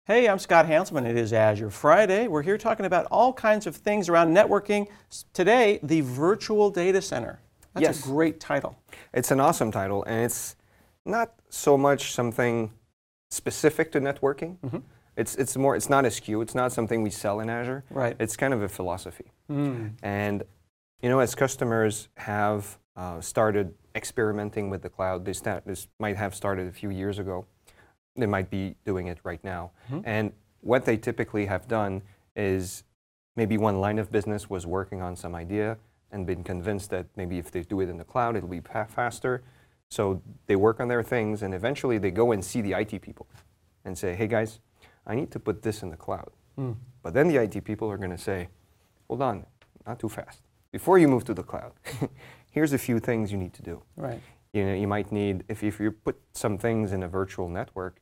Hey, I'm Scott Hanselman. It is Azure Friday. We're here talking about all kinds of things around networking. Today, the virtual data center. That's a great title. It's an awesome title, and it's not so much something specific to networking. Mm-hmm. It's not a SKU. It's not something we sell in Azure. Right. It's kind of a philosophy. And as customers have started experimenting with the cloud, this might have started a few years ago. They might be doing it right now. And what they typically have done is maybe one line of business was working on some idea and been convinced that maybe if they do it in the cloud, it'll be faster. So they work on their things, and eventually they go and see the IT people and say, hey guys, I need to put this in the cloud. But then the IT people are going to say, hold on, not too fast. Before you move to the cloud, here's a few things you need to do. Right. You might need, if you put some things in a virtual network,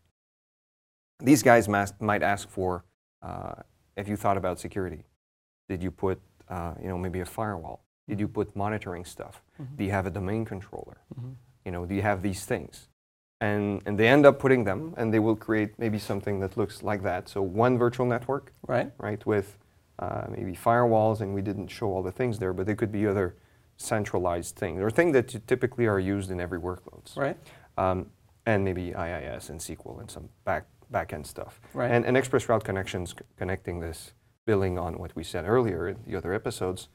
these guys might ask for, have you thought about security? Did you put, maybe a firewall? Did you put monitoring stuff? Do you have a domain controller? Do you have these things? And they end up putting them, and they will create maybe something that looks like that. So one virtual network, right, with maybe firewalls, and we didn't show all the thend there, but there could be other centralized things, or things that typically are used in every workloads. Right. And maybe IIS and SQL and some back-end stuff. Right. And Express Route connections connecting this, building on what we said earlier in the other episodes,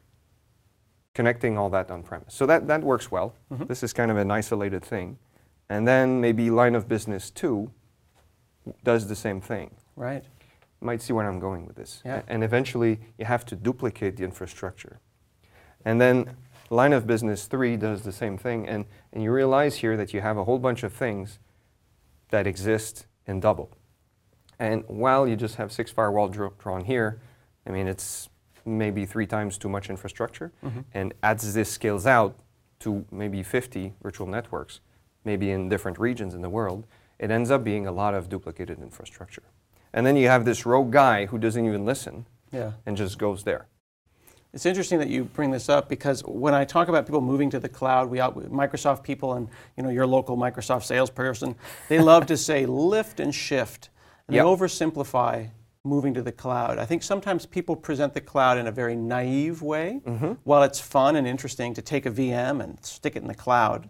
connecting all that on-premise. So that works well. This is kind of an isolated thing. And then maybe line of business 2 does the same thing. Right. You might see where I'm going with this. Yeah. And eventually you have to duplicate the infrastructure. And then line of business 3 does the same thing. And you realize here that you have a whole bunch of things that exist in double. And while you just have 6 firewall drawn here, I mean, it's maybe 3 times too much infrastructure. And as this scales out to maybe 50 virtual networks, maybe in different regions in the world, it ends up being a lot of duplicated infrastructure. And then you have this rogue guy who doesn't even listen and just goes there. It's interesting that you bring this up, because when I talk about people moving to the cloud, Microsoft people and your local Microsoft salesperson, they love to say lift and shift. And they oversimplify moving to the cloud. I think sometimes people present the cloud in a very naive way. While it's fun and interesting to take a VM and stick it in the cloud,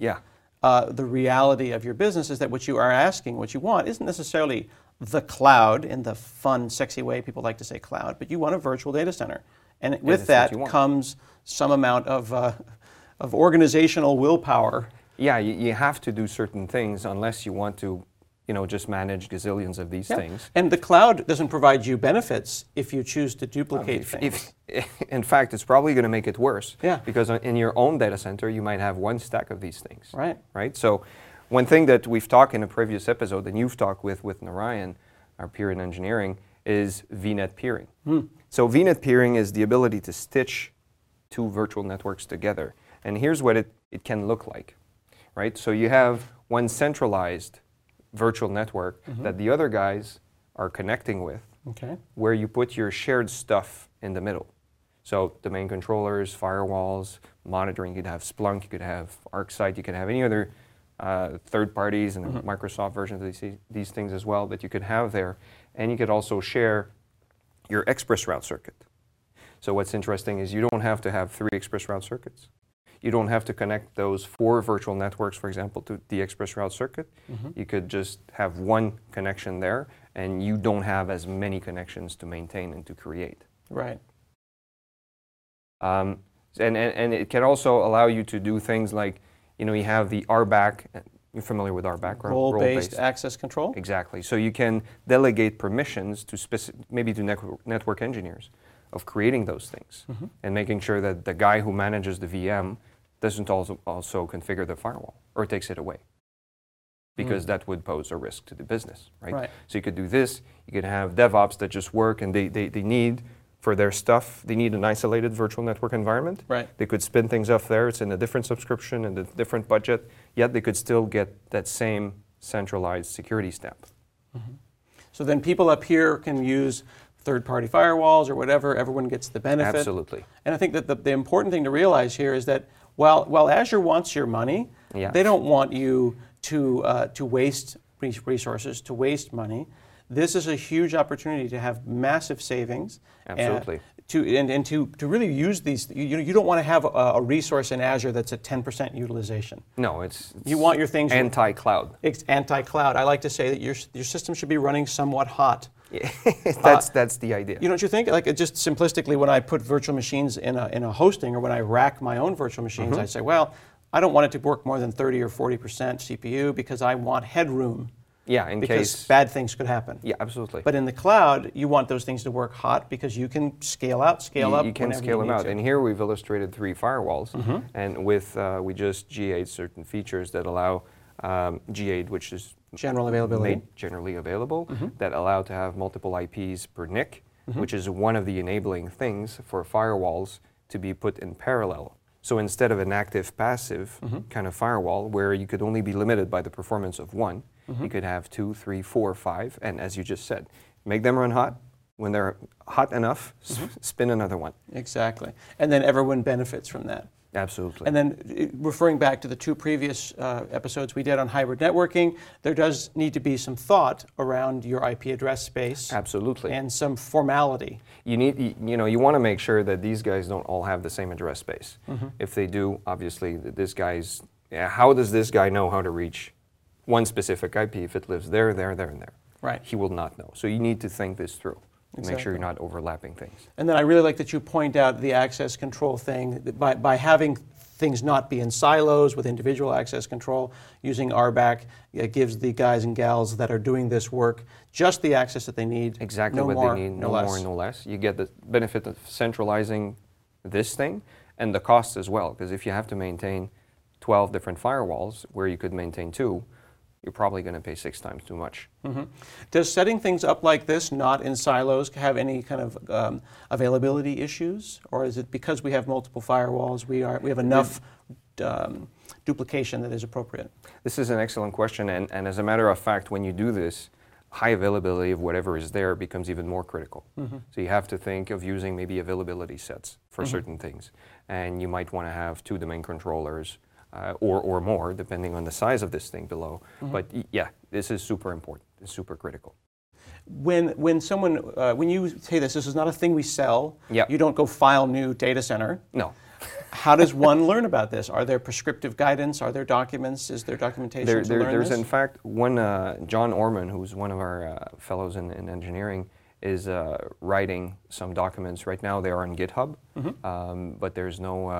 the reality of your business is that what you are asking, what you want, isn't necessarily the cloud in the fun, sexy way people like to say cloud, but you want a virtual data center. And with that comes some amount of organizational willpower. Yeah, you have to do certain things unless you want to, just manage gazillions of these things. And the cloud doesn't provide you benefits if you choose to duplicate things. In fact, it's probably going to make it worse. Because in your own data center, you might have one stack of these things. Right. So one thing that we've talked in a previous episode, and you've talked with Narayan, our peer in engineering, is VNet peering. So VNet peering is the ability to stitch 2 virtual networks together. And here's what it can look like, right? So you have one centralized virtual network that the other guys are connecting with, where you put your shared stuff in the middle. So domain controllers, firewalls, monitoring, you could have Splunk, you could have ArcSight, you could have any other third parties and Microsoft versions of these things as well that you could have there. And you could also share your Express Route circuit. So what's interesting is you don't have to have 3 Express Route circuits. You don't have to connect those 4 virtual networks, for example, to the Express Route circuit. You could just have one connection there, and you don't have as many connections to maintain and to create. Right. And it can also allow you to do things like, you have the RBAC. You're familiar with RBAC, right? Role-based access control? Exactly. So you can delegate permissions to maybe to network engineers of creating those things and making sure that the guy who manages the VM doesn't also configure the firewall or takes it away, because that would pose a risk to the business, right? So you could do this. You could have DevOps that just work, and they need, for their stuff, they need an isolated virtual network environment. They could spin things off there. It's in a different subscription and a different budget, yet they could still get that same centralized security stamp. So then people up here can use third-party firewalls or whatever. Everyone gets the benefit. Absolutely. And I think that the important thing to realize here is that while Azure wants your money, they don't want you to waste resources, to waste money. this is a huge opportunity to have massive savings. Absolutely. To really use these, you don't want to have a resource in Azure that's at 10% utilization. No, it's you want your things anti-cloud. It's anti-cloud. I like to say that your system should be running somewhat hot. Yeah, that's the idea. Don't you think? Like, just simplistically, when I put virtual machines in a hosting, or when I rack my own virtual machines, I say, well, I don't want it to work more than 30 or 40% CPU because I want headroom. Yeah, in because case bad things could happen. Yeah, absolutely. But in the cloud, you want those things to work hot because you can scale out, scale up. You can scale them out. And here we've illustrated 3 firewalls, and with we just GA'd certain features that allow GA'd, which is general availability, made generally available, that allow to have multiple IPs per NIC, which is one of the enabling things for firewalls to be put in parallel. So instead of an active-passive kind of firewall where you could only be limited by the performance of one, you could have 2, 3, 4, 5, and as you just said, make them run hot. When they're hot enough, spin another one. Exactly. And then everyone benefits from that. Absolutely. And then referring back to the 2 previous episodes we did on hybrid networking, there does need to be some thought around your IP address space. Absolutely. And some formality. You want to make sure that these guys don't all have the same address space. If they do, obviously, how does this guy know how to reach one specific IP if it lives there, there, there, and there? Right. He will not know. So you need to think this through. Exactly. Make sure you're not overlapping things. And then I really like that you point out the access control thing. By having things not be in silos with individual access control, using RBAC, it gives the guys and gals that are doing this work just the access that they need. Exactly what they need, no more, no less. You get the benefit of centralizing this thing and the costs as well, because if you have to maintain 12 different firewalls where you could maintain 2, you're probably going to pay 6 times too much. Does setting things up like this, not in silos, have any kind of availability issues? Or is it because we have multiple firewalls, we have enough duplication that is appropriate? This is an excellent question, and as a matter of fact, when you do this, high availability of whatever is there becomes even more critical. So you have to think of using maybe availability sets for certain things. And you might want to have 2 domain controllers, or more, depending on the size of this thing below. But yeah, this is super important. It's super critical. When you say this is not a thing we sell. Yep. You don't go file new data center. No. How does one learn about this? Are there prescriptive guidance? Are there documents? Is there documentation to learn there's this? In fact one John Orman, who's one of our fellows in engineering, is writing some documents right now. They are on GitHub, but there's no.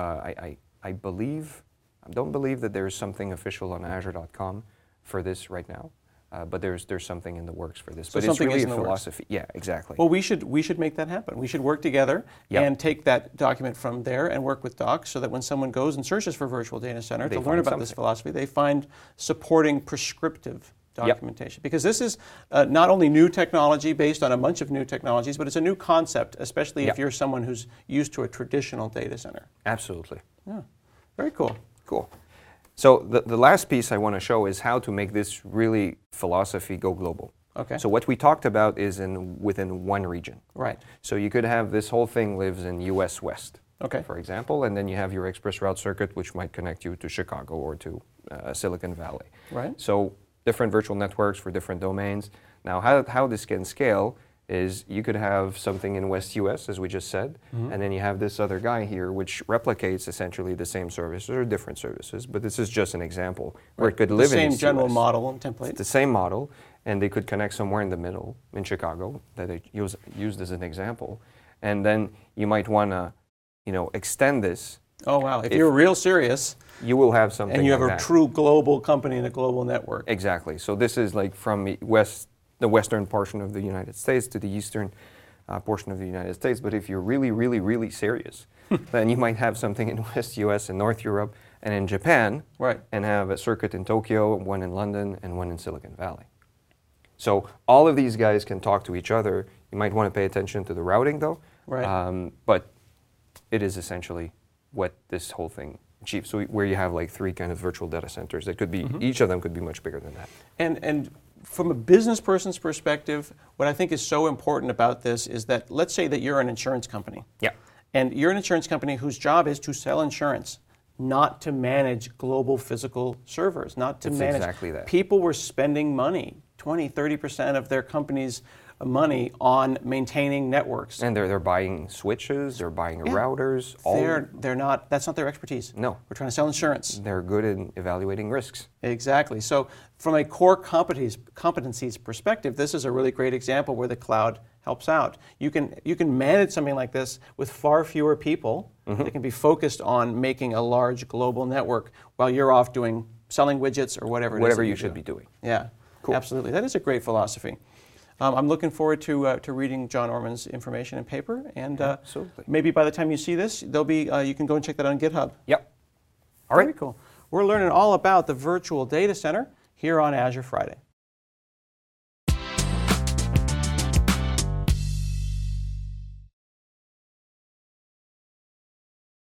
I don't believe that there's something official on Azure.com for this right now, but there's something in the works for this. So but it's really a philosophy. Yeah, exactly. Well, we should make that happen. We should work together and take that document from there and work with docs so that when someone goes and searches for virtual data center to learn about this philosophy, they find supporting prescriptive documentation. Because this is not only new technology based on a bunch of new technologies, but it's a new concept, especially if you're someone who's used to a traditional data center. Absolutely. Yeah, very cool. Cool. So the last piece I want to show is how to make this really philosophy go global. Okay. So what we talked about is within one region. Right. So you could have this whole thing lives in US West, okay, for example, and then you have your express route circuit, which might connect you to Chicago or to Silicon Valley. Right. So different virtual networks for different domains. Now how this can scale is you could have something in West US, as we just said, and then you have this other guy here, which replicates essentially the same services or different services, but this is just an example where it could live in East US. The same general model and template. It's the same model, and they could connect somewhere in the middle, in Chicago, that I used as an example. And then you might want to, extend this. Oh, wow. If you're real serious, you will have something and you have like a that. true global company and a global network. Exactly. So this is like from the western portion of the United States to the eastern portion of the United States. But if you're really, really, really serious, then you might have something in West US and North Europe and in Japan, right, and have a circuit in Tokyo, one in London, and one in Silicon Valley. So all of these guys can talk to each other. You might want to pay attention to the routing, though. Right. But it is essentially what this whole thing achieves. So where you have like 3 kind of virtual data centers that could be, each of them could be much bigger than that. And from a business person's perspective, what I think is so important about this is that, let's say that you're an insurance company. Yeah. And you're an insurance company whose job is to sell insurance, not to manage global physical servers, not to manage. Exactly that. People were spending money 20, 30% of their company's money on maintaining networks. And they're buying switches, they're buying routers. They're not, that's not their expertise. No. We're trying to sell insurance. They're good in evaluating risks. Exactly. So from a core competencies perspective, this is a really great example where the cloud helps out. You can manage something like this with far fewer people. They can be focused on making a large global network while you're off selling widgets or whatever it is. Whatever you should be doing. Yeah, cool. Absolutely. That is a great philosophy. I'm looking forward to reading John Orman's information and paper, and maybe by the time you see this, there'll be you can go and check that on GitHub. Yep. All right. Very cool. We're learning all about the virtual data center here on Azure Friday.